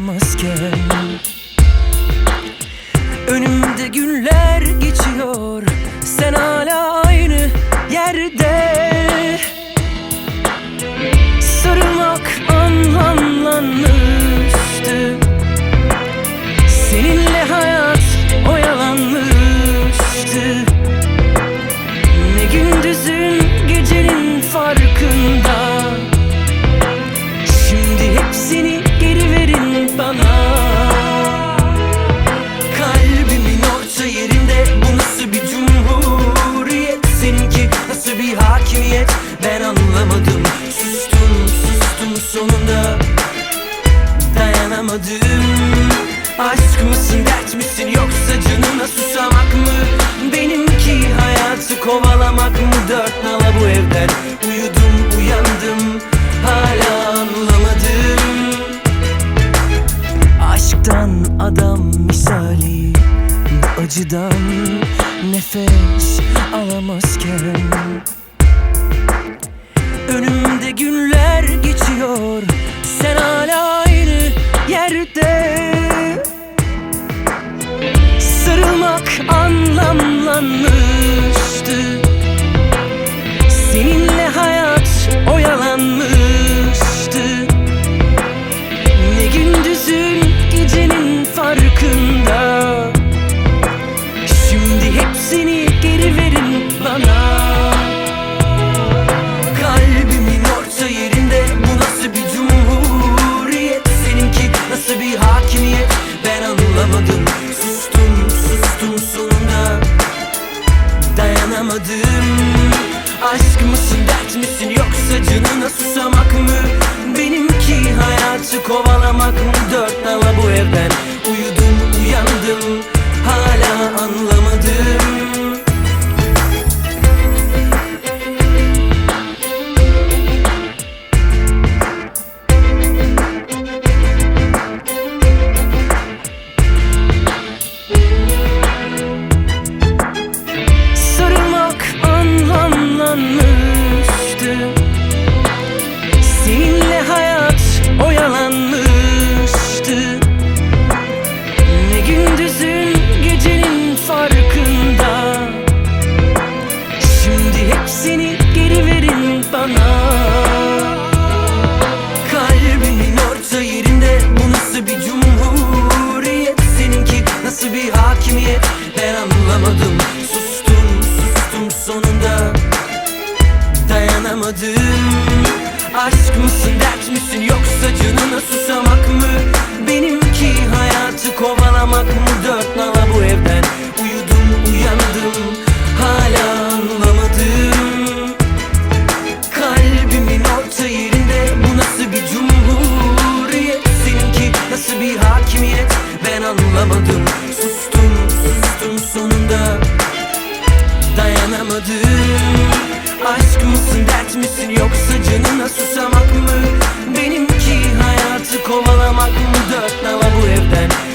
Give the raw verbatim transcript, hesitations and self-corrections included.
alamazken önümde günler geçiyor, sen hala aynı yerde. Sarılmak anlamlanmıştı, seninle hayat oyalanmıştı. Ne gündüzün gecenin farkında, şimdi hepsini geri verin bana. Kalbimin orta yerinde bu nasıl bir cumhuriyet, seninki nasıl bir hakimiyet, ben anlamadım. Sustum sustum sonunda dayanamadım. Aşk mısın dert misin yoksa canına susamak mı? Benimki hayatı kovalamak mı? Dört nala bu evden uyudum uyandım, hala anlamadım. Aşktan adam misali, bu acıdan nefes alamazken önümde günler geçiyor, sen hala aynı yerde. Sarılmak anlamlanmıştı, seninle hayat oyalanmıştı. Ne gündüzün gecenin farkında, şimdi hepsini geri verin bana. Kalbimin orta yerinde bu nasıl bir cumhuriyet, seninki nasıl bir hakimiyet, ben anlamadım. Sustum sustum sonunda dayanamadım. Aşk mısın dert misin yoksa canına susamak mı? Benimki hayatı kovalamak mı? Dört nala bu evden uyudum uyandım, hala anlamadım. Seninle hayat oyalanmıştı. Ne gündüzün gecenin farkında, şimdi hepsini geri verin bana. Kalbimin orta yerinde bu nasıl bir cumhuriyet, seninki nasıl bir hakimiyet, ben anlamadım. Sustum sustum sonunda dayanamadım. Aşk mısın dert misin yoksa canına susamak mı? Benimki hayatı kovalamak mı? Dört nala bu evden uyudum uyandım, hala anlamadım. Kalbimin orta yerinde bu nasıl bir cumhuriyet, seninki nasıl bir hakimiyet, ben anlamadım. Sustum sustum sonunda dayanamadım. Aşk mısın dert misin yoksa canına susamak mı? Benimki hayatı kovalamak mı? Dört nala bu evden